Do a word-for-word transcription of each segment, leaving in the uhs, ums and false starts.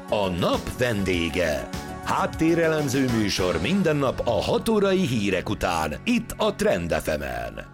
A nap vendége. Háttérelemző műsor minden nap a hat órai hírek után, itt a Trend ef emen.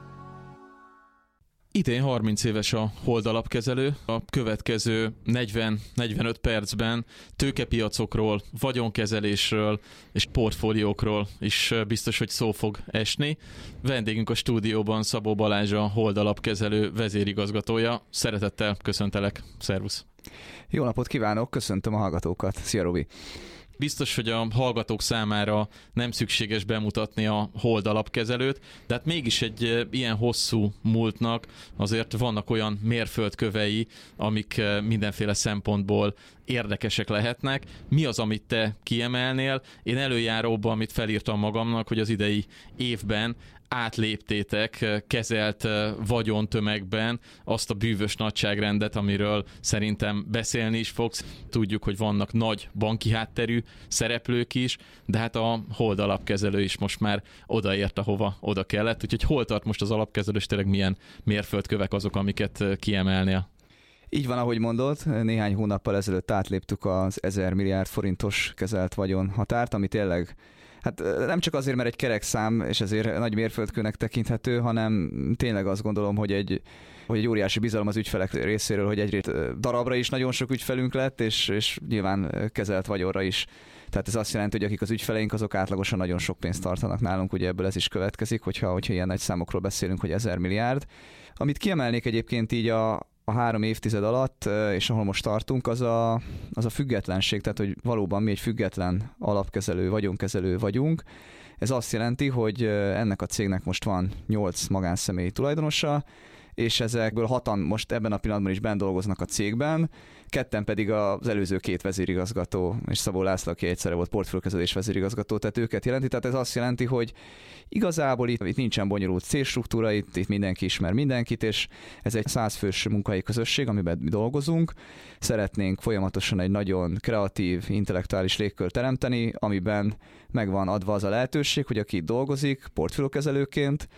Idén harminc éves a Hold alapkezelő. A következő negyven-negyvenöt percben tőkepiacokról, vagyonkezelésről és portfóliókról is biztos, hogy szó fog esni. Vendégünk a stúdióban Szabó Balázs, a Hold alapkezelő vezérigazgatója. Szeretettel köszöntelek. Szervusz! Jó napot kívánok, köszöntöm a hallgatókat. Szia, Robi! Biztos, hogy a hallgatók számára nem szükséges bemutatni a Hold alapkezelőt, de hát mégis egy ilyen hosszú múltnak azért vannak olyan mérföldkövei, amik mindenféle szempontból érdekesek lehetnek. Mi az, amit te kiemelnél? Én előjáróban, amit felírtam magamnak, hogy az idei évben átléptétek kezelt vagyontömegben azt a bűvös nagyságrendet, amiről szerintem beszélni is fogsz. Tudjuk, hogy vannak nagy banki hátterű szereplők is, de hát a Hold alapkezelő is most már odaért, ahova oda kellett. Úgyhogy hol tart most az alapkezelő, és tényleg milyen mérföldkövek azok, amiket kiemelnél? Így van, ahogy mondod, néhány hónappal ezelőtt átléptük az ezer milliárd forintos kezelt vagyon határt, ami tényleg, hát nem csak azért, mert egy kerek szám, és ezért nagy mérföldkőnek tekinthető, hanem tényleg azt gondolom, hogy egy, hogy egy óriási bizalom az ügyfelek részéről, hogy egyrészt darabra is nagyon sok ügyfelünk lett, és, és nyilván kezelt vagyonra is. Tehát ez azt jelenti, hogy akik az ügyfeleink, azok átlagosan nagyon sok pénzt tartanak nálunk, ugye ebből ez is következik, hogyha, hogyha ilyen nagy számokról beszélünk, hogy ezer milliárd. Amit kiemelnék egyébként így a a három évtized alatt, és ahol most tartunk, az a, az a függetlenség, tehát hogy valóban mi egy független alapkezelő, vagyonkezelő vagyunk. Ez azt jelenti, hogy ennek a cégnek most van nyolc magánszemélyi tulajdonosa, és ezekből hatan most ebben a pillanatban is benn dolgoznak a cégben, ketten pedig az előző két vezérigazgató, és Szabó László, aki egyszerre volt portfóliókezelés vezérigazgató, tehát őket jelenti. Tehát ez azt jelenti, hogy igazából itt, itt nincsen bonyolult cégstruktúra, itt, itt mindenki ismer mindenkit, és ez egy százfős munkahelyi közösség, amiben mi dolgozunk. Szeretnénk folyamatosan egy nagyon kreatív, intellektuális légkört teremteni, amiben megvan adva az a lehetőség, hogy aki itt dolgozik portfóliókezelőként,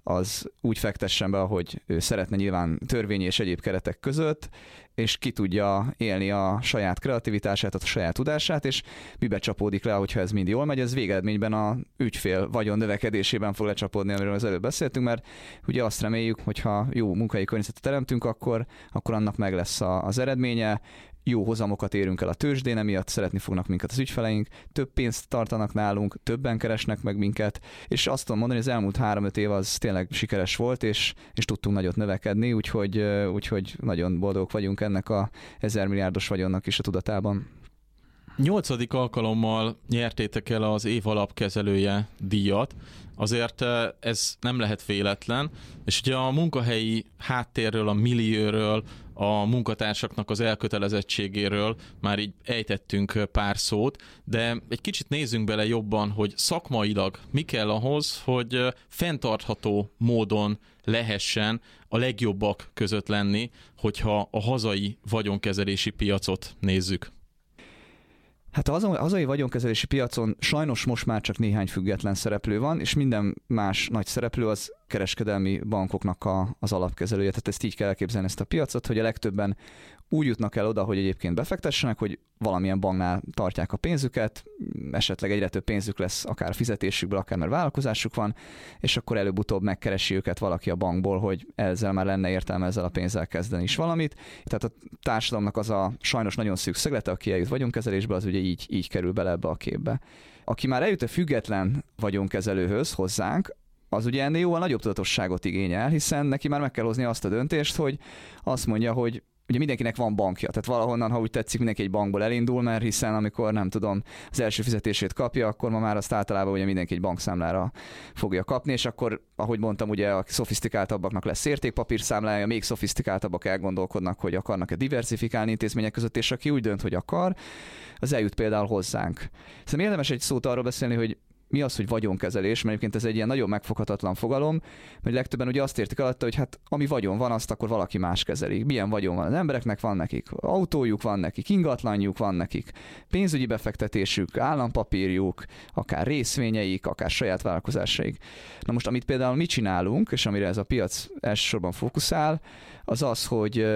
az úgy fektessen be, ahogy ő szeretne, nyilván törvényi és egyéb keretek között, és ki tudja élni a saját kreativitását, a saját tudását, és mibe csapódik le, hogyha ez mind jól megy, ez végeredményben a ügyfél vagyon növekedésében fog lecsapódni, amiről az előbb beszéltünk, mert ugye azt reméljük, hogyha jó munkai környezetet teremtünk, akkor, akkor annak meg lesz a, az eredménye, jó hozamokat érünk el a tőzsdén, emiatt szeretni fognak minket az ügyfeleink, több pénzt tartanak nálunk, többen keresnek meg minket, és azt tudom mondani, hogy az elmúlt három-öt év az tényleg sikeres volt, és, és tudtunk nagyot növekedni, úgyhogy, úgyhogy nagyon boldogok vagyunk ennek a ezer milliárdos vagyonnak is a tudatában. Nyolcadik alkalommal nyertétek el az év alapkezelője díjat, azért ez nem lehet véletlen, és ugye a munkahelyi háttérről, a millióről, a munkatársaknak az elkötelezettségéről már így ejtettünk pár szót, de egy kicsit nézzünk bele jobban, hogy szakmailag mi kell ahhoz, hogy fenntartható módon lehessen a legjobbak között lenni, hogyha a hazai vagyonkezelési piacot nézzük. Hát a hazai vagyonkezelési piacon sajnos most már csak néhány független szereplő van, és minden más nagy szereplő az kereskedelmi bankoknak a, az alapkezelője. Tehát ezt így kell elképzelni ezt a piacot, hogy a legtöbben úgy jutnak el oda, hogy egyébként befektessenek, hogy valamilyen banknál tartják a pénzüket, esetleg egyre több pénzük lesz akár a fizetésükből, akár mert vállalkozásuk van, és akkor előbb-utóbb megkeresi őket valaki a bankból, hogy ezzel már lenne értelme ezzel a pénzzel kezdeni is valamit. Tehát a társadalomnak az a sajnos nagyon szűk szeglete, aki eljut vagyonkezelésbe, az ugye így, így kerül bele ebbe a képbe. Aki már eljut a független vagyonkezelőhöz hozzánk, az ugye ennél jóval nagyobb tudatosságot igényel, hiszen neki már meg kell hozni azt a döntést, hogy azt mondja, hogy ugye mindenkinek van bankja, tehát valahonnan, ha úgy tetszik, mindenki egy bankból elindul, mert hiszen amikor nem tudom, az első fizetését kapja, akkor ma már azt általában ugye mindenki egy bankszámlára fogja kapni, és akkor, ahogy mondtam, ugye a szofisztikáltabbaknak lesz értékpapírszámlája, még szofisztikáltabbak elgondolkodnak, hogy akarnak-e diversifikálni intézmények között, és aki úgy dönt, hogy akar, az eljut például hozzánk. Szerintem érdemes egy szót arról beszélni, hogy mi az, hogy vagyonkezelés, mert egyébként ez egy ilyen nagyon megfoghatatlan fogalom, mert legtöbben ugye azt értik alatta, hogy hát ami vagyon van, azt akkor valaki más kezeli. Milyen vagyon van az embereknek? Van nekik autójuk, van nekik ingatlanjuk, van nekik pénzügyi befektetésük, állampapírjuk, akár részvényeik, akár saját vállalkozásaik. Na most, amit például mi csinálunk, és amire ez a piac elsősorban fókuszál, az az, hogy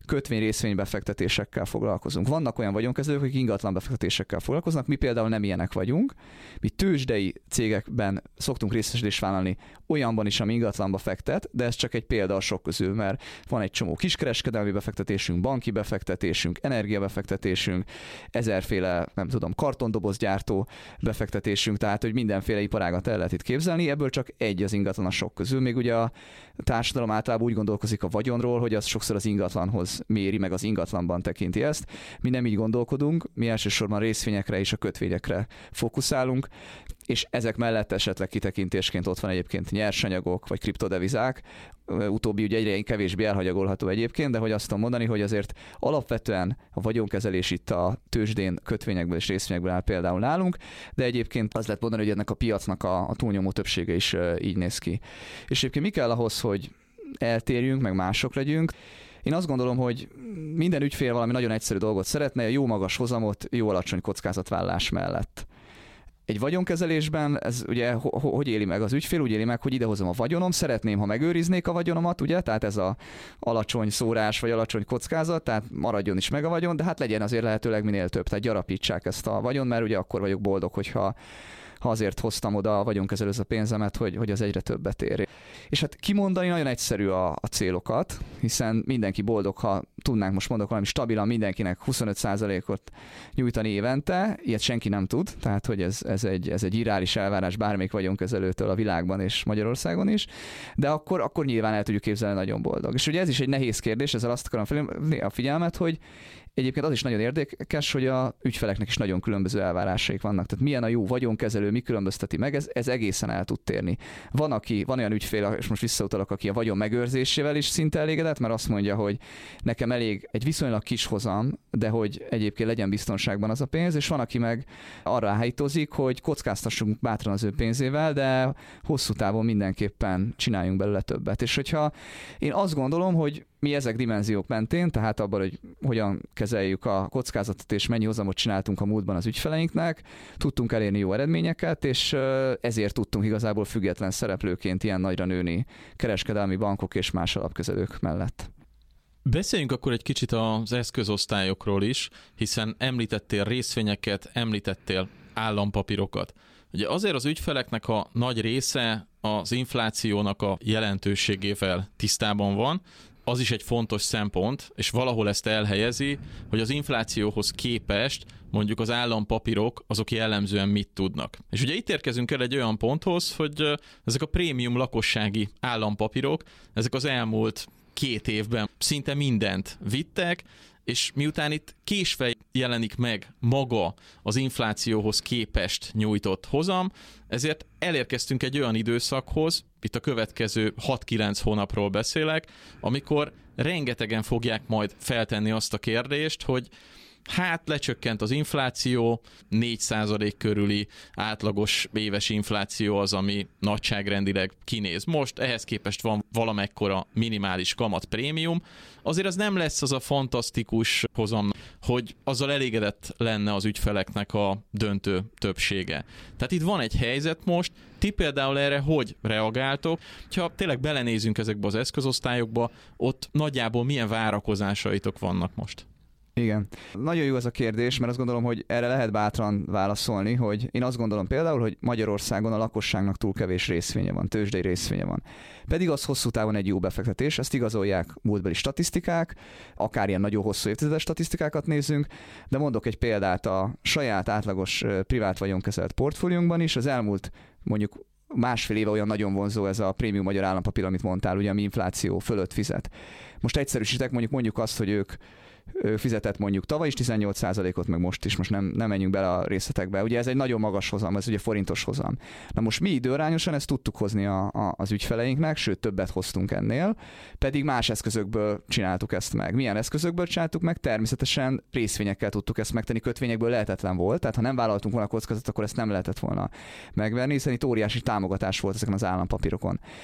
kötvény-részvénybefektetésekkel foglalkozunk. Vannak olyan vagyonkezelők, akik ingatlan befektetésekkel foglalkoznak, mi például nem ilyenek vagyunk. Mi tőzsdei cégekben szoktunk részesedést vállalni, olyanban is, ami ingatlanba fektet, de ez csak egy példa a sok közül, mert van egy csomó kiskereskedelmi befektetésünk, banki befektetésünk, energiabefektetésünk, ezerféle, nem tudom, kartondobozgyártó befektetésünk, tehát hogy mindenféle iparágat el lehet itt képzelni, ebből csak egy az ingatlan a sok közül. Még ugye a társadalom általában úgy gondolkozik a vagyonról, hogy az sokszor az ingatlanhoz méri, meg az ingatlanban tekinti ezt. Mi nem így gondolkodunk, mi elsősorban részvényekre és a kötvényekre fókuszálunk, és ezek mellett esetleg kitekintésként ott van egyébként nyersanyagok, vagy kriptodevizák, utóbbi ugye egyre kevésbé elhanyagolható egyébként, de hogy azt tudom mondani, hogy azért alapvetően a vagyonkezelés itt a tőzsdén, kötvényekből és részvényekből áll például nálunk, de egyébként az lehet mondani, hogy ennek a piacnak a, a túlnyomó többsége is így néz ki. És egyébként mi kell ahhoz, hogy eltérjünk, meg mások legyünk? Én azt gondolom, hogy minden ügyfél valami nagyon egyszerű dolgot szeretne, a jó magas hozamot, jó alacsony kockázatvállalás mellett. Egy vagyonkezelésben ez ugye hogy éli meg az ügyfél? Úgy éli meg, hogy idehozom a vagyonom, szeretném, ha megőriznék a vagyonomat, ugye? Tehát ez a alacsony szórás vagy alacsony kockázat, tehát maradjon is meg a vagyon, de hát legyen azért lehetőleg minél több, tehát gyarapítsák ezt a vagyon, mert ugye akkor vagyok boldog, hogyha ha azért hoztam oda a vagyonkezelőhöz a pénzemet, hogy, hogy az egyre többet ér. És hát kimondani nagyon egyszerű a, a célokat, hiszen mindenki boldog, ha tudnánk, most mondok valami stabilan mindenkinek huszonöt százalékot nyújtani évente, ilyet senki nem tud, tehát hogy ez, ez, egy, ez egy irreális elvárás bármelyik vagyonkezelőtől a világban és Magyarországon is, de akkor, akkor nyilván el tudjuk képzelni nagyon boldog. És ugye ez is egy nehéz kérdés, ezzel azt akarom felhívni a figyelmet, hogy egyébként az is nagyon érdekes, hogy a ügyfeleknek is nagyon különböző elvárásaik vannak. Tehát milyen a jó vagyonkezelő, mi különbözteti meg, ez, ez egészen el tud térni. Van, aki, van olyan ügyfél, és most visszautalok, aki a vagyon megőrzésével is szinte elégedett, mert azt mondja, hogy nekem elég egy viszonylag kis hozam, de hogy egyébként legyen biztonságban az a pénz, és van, aki meg arra hájtozik, hogy kockáztassunk bátran az ő pénzével, de hosszú távon mindenképpen csináljunk belőle többet. És hogyha én azt gondolom, hogy mi ezek dimenziók mentén, tehát abban, hogy hogyan kezeljük a kockázatot és mennyi hozamot csináltunk a múltban az ügyfeleinknek, tudtunk elérni jó eredményeket, és ezért tudtunk igazából független szereplőként ilyen nagyra nőni kereskedelmi bankok és más alapkezelők mellett. Beszéljünk akkor egy kicsit az eszközosztályokról is, hiszen említettél részvényeket, említettél állampapírokat. Ugye azért az ügyfeleknek a nagy része az inflációnak a jelentőségével tisztában van, az is egy fontos szempont, és valahol ezt elhelyezi, hogy az inflációhoz képest mondjuk az állampapírok azok jellemzően mit tudnak. És ugye itt érkezünk el egy olyan ponthoz, hogy ezek a prémium lakossági állampapírok, ezek az elmúlt két évben szinte mindent vittek, és miután itt késve jelenik meg maga az inflációhoz képest nyújtott hozam, ezért elérkeztünk egy olyan időszakhoz, itt a következő hat-kilenc hónapról beszélek, amikor rengetegen fogják majd feltenni azt a kérdést, hogy hát lecsökkent az infláció, négy százalék körüli átlagos éves infláció az, ami nagyságrendileg kinéz most, ehhez képest van valamekkora minimális kamat prémium, azért az nem lesz az a fantasztikus hozam, hogy azzal elégedett lenne az ügyfeleknek a döntő többsége. Tehát itt van egy helyzet most, ti például erre hogy reagáltok? Ha tényleg belenézünk ezekbe az eszközosztályokba, ott nagyjából milyen várakozásaitok vannak most? Igen. Nagyon jó ez a kérdés, mert azt gondolom, hogy erre lehet bátran válaszolni, hogy én azt gondolom például, hogy Magyarországon a lakosságnak túl kevés részvénye van, tőzsdei részvénye van. Pedig az hosszú távon egy jó befektetés, ezt igazolják múltbeli statisztikák, akár ilyen nagyon hosszú évtizedes statisztikákat nézzünk, de mondok egy példát a saját átlagos privát vagyonkezelt portfóliónkban is, az elmúlt mondjuk másfél éve olyan nagyon vonzó ez a prémium magyar állampapír, amit mondtál, ugye ami infláció fölött fizet. Most egyszerűsítek, mondjuk mondjuk azt, hogy ők fizetett mondjuk tavaly is tizennyolc százalékot, meg most is, most nem, nem menjünk bele a részletekbe. Ugye ez egy nagyon magas hozam, ez ugye forintos hozam. Na most mi időarányosan ezt tudtuk hozni a, a, az ügyfeleinknek, sőt többet hoztunk ennél, pedig más eszközökből csináltuk ezt meg. Milyen eszközökből csináltuk meg? Természetesen részvényekkel tudtuk ezt megtenni, kötvényekből lehetetlen volt, tehát ha nem vállaltunk volna kockázatot, akkor ezt nem lehetett volna megverni, hiszen itt óriási támogatás volt ezeken az állampapírokon.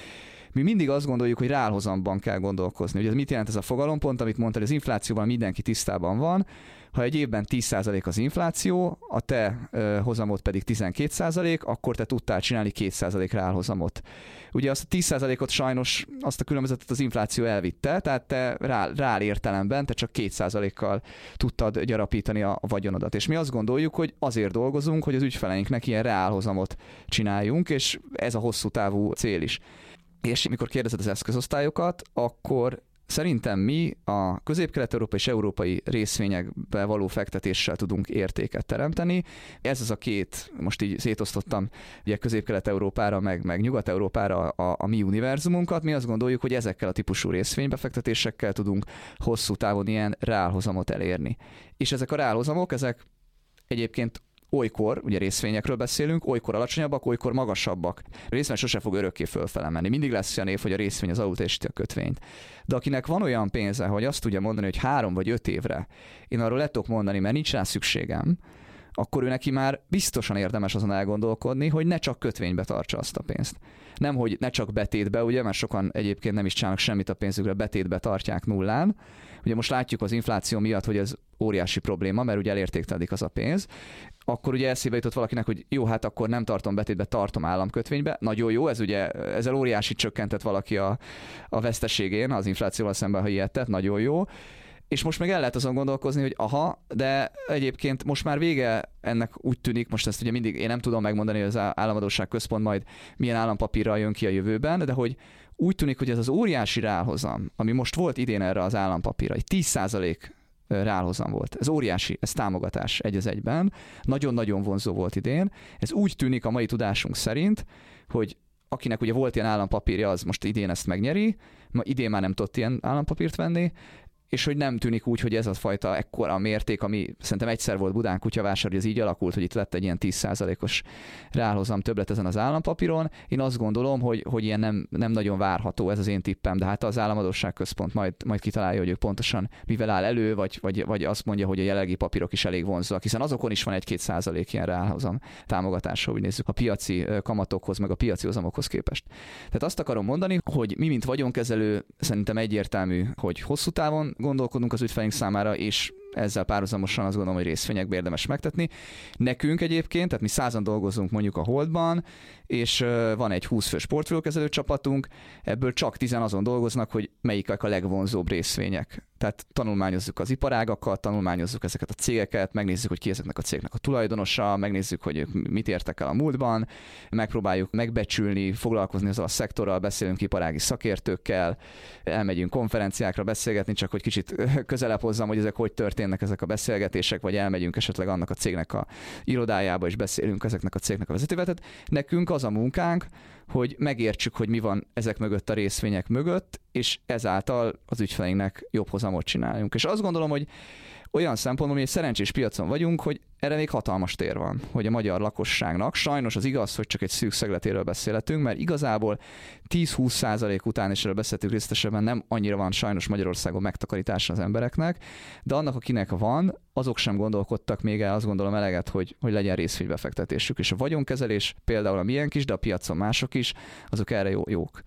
mi mindig azt gondoljuk, hogy reálhozamban kell gondolkozni. Ugye ez mit jelent ez a fogalom? Pont, amit mondtad, az inflációval mindenki tisztában van. Ha egy évben tíz százalék az infláció, a te ö, hozamod pedig tizenkét százalék, akkor te tudtál csinálni két százalék reálhozamot. Ugye azt a tíz százalékot sajnos, azt a különbözetet az infláció elvitte, tehát te reál, reál értelemben te csak két százalékkal tudtad gyarapítani a, a vagyonodat. És mi azt gondoljuk, hogy azért dolgozunk, hogy az ügyfeleinknek ilyen reálhozamot csináljunk, és ez a hosszú távú cél is. És mikor kérdezed az eszközosztályokat, akkor szerintem mi a közép-kelet-európai és európai részvényekbe való fektetéssel tudunk értéket teremteni. Ez az a két, most így szétosztottam ugye közép-kelet-európára, meg, meg nyugat-európára a, a mi univerzumunkat. Mi azt gondoljuk, hogy ezekkel a típusú részvénybefektetésekkel tudunk hosszú távon ilyen reálhozamot elérni. És ezek a reálhozamok, ezek egyébként olykor, ugye részvényekről beszélünk, olykor alacsonyabbak, olykor magasabbak. A részvény sose fog örökké fölfele menni. Mindig lesz olyan év, hogy a részvény az alulteljesíti a kötvényt. De akinek van olyan pénze, hogy azt tudja mondani, hogy három vagy öt évre én arról le tudok mondani, mert nincs rá szükségem, akkor ő neki már biztosan érdemes azon elgondolkodni, hogy ne csak kötvénybe tartsa azt a pénzt. Nem, hogy ne csak betétbe, ugye, mert sokan egyébként nem is csinálnak semmit a pénzükre, betétbe tartják nullán. Ugye most látjuk az infláció miatt, hogy ez óriási probléma, mert ugye elértéktelenik az a pénz. Akkor ugye eszébe jutott valakinek, hogy jó, hát akkor nem tartom betétbe, tartom államkötvénybe. Nagyon jó, ez ugye, ezzel óriási csökkentett valaki a, a veszteségén, az inflációval szemben, ha ilyet tett, nagyon jó. És most meg el lehet azon gondolkozni, hogy aha, de egyébként most már vége ennek, úgy tűnik, most ezt ugye mindig én nem tudom megmondani, hogy az államadósság központ majd milyen állampapírral jön ki a jövőben, de hogy úgy tűnik, hogy ez az óriási reálhozam, ami most volt idén erre az állampapírra, egy tíz százalék reálhozam volt. Ez óriási, ez támogatás egy az egyben. Nagyon-nagyon vonzó volt idén. Ez úgy tűnik a mai tudásunk szerint, hogy akinek ugye volt ilyen állampapírja, az most idén ezt megnyeri, ma idén már nem tudott ilyen állampapírt venni, és hogy nem tűnik úgy, hogy ez a fajta ekkora mérték, ami szerintem egyszer volt Budán kutyavásár, hogy ez így alakult, hogy itt lett egy ilyen tíz százalékos reálhozam többlet ezen az állampapíron. Én azt gondolom, hogy, hogy ilyen nem, nem nagyon várható, ez az én tippem, de hát az államadósság központ majd, majd kitalálja, hogy ők pontosan mivel áll elő, vagy, vagy, vagy azt mondja, hogy a jelenlegi papírok is elég vonzóak, hiszen azokon is van egy-két százalék ilyen reálhozam támogatása, hogy nézzük a piaci kamatokhoz, meg a piaci hozamokhoz képest. Tehát azt akarom mondani, hogy mi, mint vagyonkezelő, szerintem egyértelmű, hogy hosszú távon gondolkodunk az ügyfeleink számára, és ezzel párhuzamosan azt gondolom, hogy részvényekbe érdemes megtetni. Nekünk egyébként, tehát mi százan dolgozunk mondjuk a Holdban, és van egy húsz fős portfóliókezelő csapatunk, ebből csak tízen azon dolgoznak, hogy melyikek a legvonzóbb részvények. Tehát tanulmányozzuk az iparágakat, tanulmányozzuk ezeket a cégeket, megnézzük, hogy ki ezeknek a cégnek a tulajdonosa, megnézzük, hogy ők mit értek el a múltban, megpróbáljuk megbecsülni, foglalkozni azzal a szektorral, beszélünk iparági szakértőkkel, elmegyünk konferenciákra beszélgetni, csak hogy kicsit közelebb hozzam, hogy ezek hogy történnek ezek a beszélgetések, vagy elmegyünk esetleg annak a cégnek a irodájába, és beszélünk ezeknek a cégnek a vezetővel. Tehát nekünk az a munkánk, hogy megértsük, hogy mi van ezek mögött a részvények mögött, és ezáltal az ügyfeleinknek jobb hozamot csináljunk. És azt gondolom, hogy olyan szempontból, hogy egy szerencsés piacon vagyunk, hogy erre még hatalmas tér van, hogy a magyar lakosságnak, sajnos az igaz, hogy csak egy szűk szegletéről beszélhetünk, mert igazából tíz-húsz százalék után, és erről beszéltünk részletesebben, nem annyira van sajnos Magyarországon megtakarítása az embereknek, de annak, akinek van, azok sem gondolkodtak még el, azt gondolom eleget, hogy, hogy legyen részvénybefektetésük. És a vagyonkezelés, például a miénk is, de a piacon mások is, azok erre jó, jók.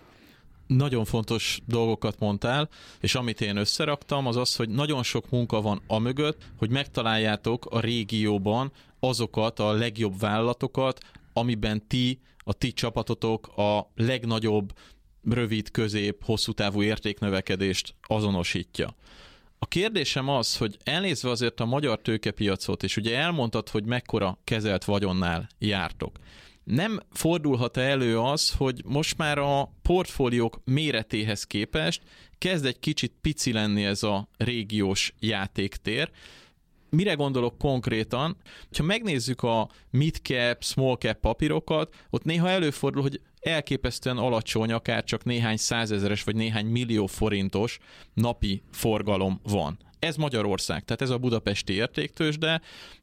Nagyon fontos dolgokat mondtál, és amit én összeraktam, az az, hogy nagyon sok munka van amögött, hogy megtaláljátok a régióban azokat a legjobb vállalatokat, amiben ti, a ti csapatotok a legnagyobb rövid, közép, hosszú távú értéknövekedést azonosítja. A kérdésem az, hogy elnézve azért a magyar tőkepiacot, és ugye elmondtad, hogy mekkora kezelt vagyonnál jártok, nem fordulhat elő az, hogy most már a portfóliók méretéhez képest kezd egy kicsit pici lenni ez a régiós játéktér. Mire gondolok konkrétan? Ha megnézzük a mid-cap, small-cap papírokat, ott néha előfordul, hogy elképesztően alacsony, akár csak néhány százezeres vagy néhány millió forintos napi forgalom van. Ez Magyarország, tehát ez a budapesti értéktőzsde,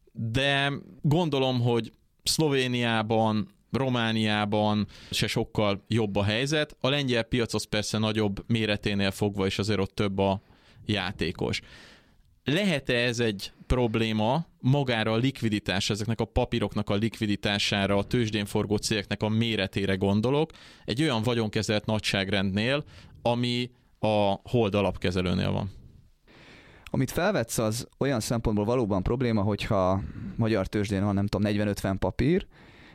de gondolom, hogy Szlovéniában, Romániában se sokkal jobb a helyzet. A lengyel piac az persze nagyobb méreténél fogva, és azért ott több a játékos. lehet-e ez egy probléma magára a likviditás, ezeknek a papíroknak a likviditására, a tőzsdén forgó cégeknek a méretére gondolok, egy olyan vagyonkezelt nagyságrendnél, ami a Hold alapkezelőnél van? Amit felvetsz, az olyan szempontból valóban probléma, hogyha magyar tőzsdén van, nem tudom, negyven-ötven papír,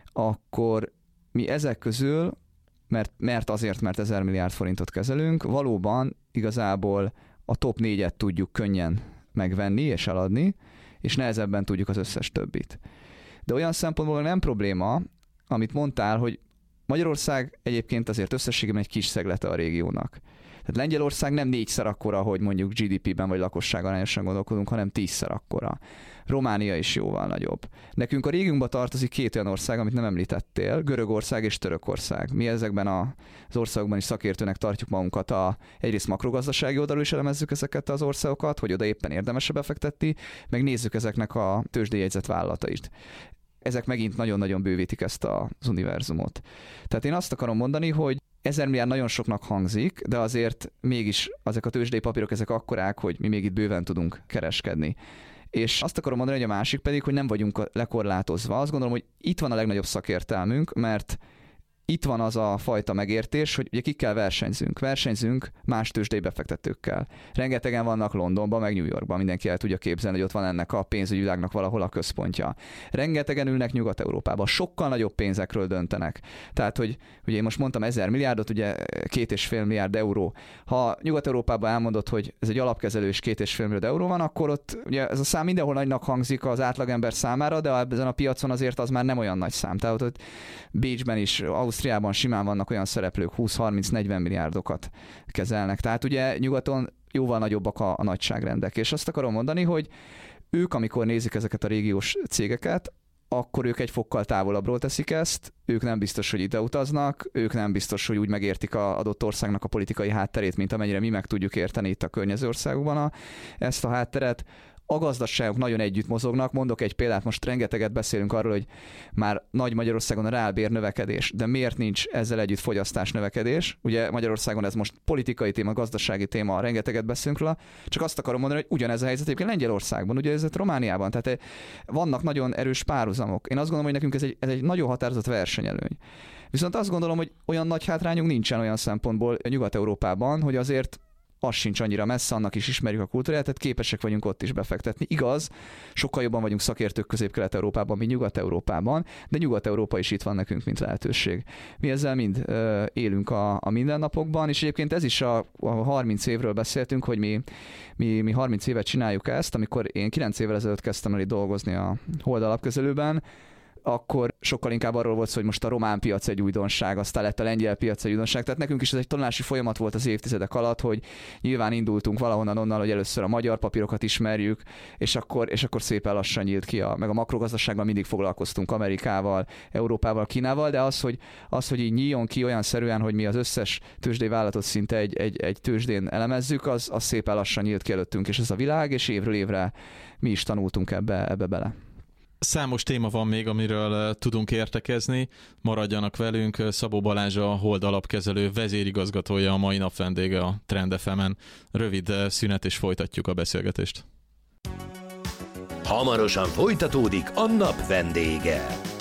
akkor mi ezek közül, mert, mert azért, mert ezer milliárd forintot kezelünk, valóban igazából a top négyet tudjuk könnyen megvenni és eladni, és nehezebben tudjuk az összes többit. De olyan szempontból nem probléma, amit mondtál, hogy Magyarország egyébként azért összességében egy kis szeglete a régiónak. Tehát Lengyelország nem négyszer akkora, hogy mondjuk gé dé pében vagy lakosságarányosan gondolkodunk, hanem tízszer akkora. Románia is jóval nagyobb. Nekünk a régiónkba tartozik két olyan ország, amit nem említettél, Görögország és Törökország. Mi ezekben az országokban is szakértőnek tartjuk magunkat, a, egyrészt makrogazdasági oldalról is elemezzük ezeket az országokat, hogy oda éppen érdemesebb befektetni, meg nézzük ezeknek a tőzsdéjegyzett vállalatait. Ezek megint nagyon-nagyon bővítik ezt az univerzumot. Tehát én azt akarom mondani, hogy ezer milliárd nagyon soknak hangzik, de azért mégis ezek a tőzsdei papírok ezek akkorák, hogy mi még itt bőven tudunk kereskedni. És azt akarom mondani, hogy a másik pedig, hogy nem vagyunk lekorlátozva. Azt gondolom, hogy itt van a legnagyobb szakértelmünk, mert itt van az a fajta megértés, hogy ugye kikkel versenyzünk. Versenyzünk más tőzsdei befektetőkkel. Rengetegen vannak Londonban, meg New Yorkban, mindenki el tudja képzelni, hogy ott van ennek a pénzügyi világnak valahol a központja. Rengetegen ülnek Nyugat-Európában, sokkal nagyobb pénzekről döntenek. Tehát, hogy ugye én most mondtam ezer milliárdot, ugye két és fél milliárd euró. Ha Nyugat-Európában elmondod, hogy ez egy alapkezelő és két és fél milliárd euró van, akkor ott ugye ez a szám mindenhol nagynak hangzik az átlagember számára, de ezen a piacon azért az már nem olyan nagy szám. Tehát ott Bécsben is, Ausztriában simán vannak olyan szereplők, húsz-harminc-negyven milliárdokat kezelnek. Tehát ugye nyugaton jóval nagyobbak a, a nagyságrendek. És azt akarom mondani, hogy ők, amikor nézik ezeket a régiós cégeket, akkor ők egy fokkal távolabbról teszik ezt, ők nem biztos, hogy ide utaznak, ők nem biztos, hogy úgy megértik az adott országnak a politikai hátterét, mint amennyire mi meg tudjuk érteni itt a környező országokban a, ezt a hátteret. A gazdaságok nagyon együtt mozognak. Mondok egy példát, most rengeteget beszélünk arról, hogy már nagy Magyarországon a reálbér növekedés, de miért nincs ezzel együtt fogyasztás növekedés? Ugye Magyarországon ez most politikai téma, gazdasági téma, rengeteget beszélünk róla, csak azt akarom mondani, hogy ugyanez a helyzet egyébként Lengyelországban, ugye ez Romániában, tehát vannak nagyon erős párhuzamok. Én azt gondolom, hogy nekünk ez egy, ez egy nagyon határozott versenyelőny. Viszont azt gondolom, hogy olyan nagy hátrányunk nincsen olyan szempontból Nyugat-Európában, hogy azért az sincs annyira messze, annak is ismerjük a kultúráját, tehát képesek vagyunk ott is befektetni. Igaz, sokkal jobban vagyunk szakértők Közép-Kelet-Európában, mint Nyugat-Európában, de Nyugat-Európa is itt van nekünk, mint lehetőség. Mi ezzel mind ö, élünk a, a mindennapokban, és egyébként ez is a, a harminc évről beszéltünk, hogy mi, mi, mi harminc évet csináljuk ezt, amikor én kilenc évvel ezelőtt kezdtem el itt dolgozni a Hold alapkezelőben, akkor sokkal inkább arról volt szó, hogy most a román piac egy újdonság, aztán lett a lengyel piac egy újdonság. Tehát nekünk is ez egy tanulási folyamat volt az évtizedek alatt, hogy nyilván indultunk valahonnan onnan, hogy először a magyar papírokat ismerjük, és akkor, és akkor szépen lassan nyílt ki a, meg a makrogazdasággal mindig foglalkoztunk Amerikával, Európával, Kínával, de az, hogy, az, hogy így nyíljon ki olyan szerűen, hogy mi az összes tőzsdei vállalatot szinte egy, egy, egy tőzsdén elemezzük, az, az szépen lassan nyílt ki előttünk, és ez a világ, és évről évre mi is tanultunk ebbe, ebbe bele. Számos téma van még, amiről tudunk értekezni. Maradjanak velünk. Szabó Balázs, a Hold alapkezelő vezérigazgatója, a mai nap vendége a Trend ef emen. Rövid szünet, és folytatjuk a beszélgetést. Hamarosan folytatódik a nap vendége.